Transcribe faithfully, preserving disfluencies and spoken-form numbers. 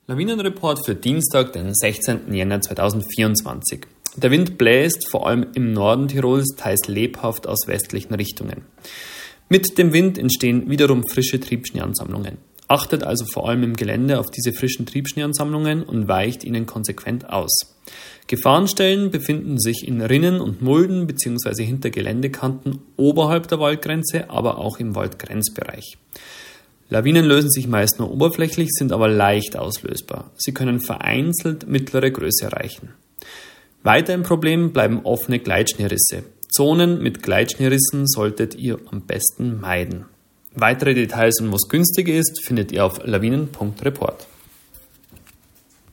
Lawinenreport für Dienstag, den sechzehnten Jänner zweitausendvierundzwanzig. Der Wind bläst vor allem im Norden Tirols teils lebhaft aus westlichen Richtungen. Mit dem Wind entstehen wiederum frische Triebschneeansammlungen. Achtet also vor allem im Gelände auf diese frischen Triebschneeansammlungen und weicht ihnen konsequent aus. Gefahrenstellen befinden sich in Rinnen und Mulden bzw. hinter Geländekanten oberhalb der Waldgrenze, aber auch im Waldgrenzbereich. Lawinen lösen sich meist nur oberflächlich, sind aber leicht auslösbar. Sie können vereinzelt mittlere Größe erreichen. Weiter ein Problem bleiben offene Gleitschneerrisse. Zonen mit Gleitschneerissen solltet ihr am besten meiden. Weitere Details und was günstiger ist, findet ihr auf lawinen punkt report.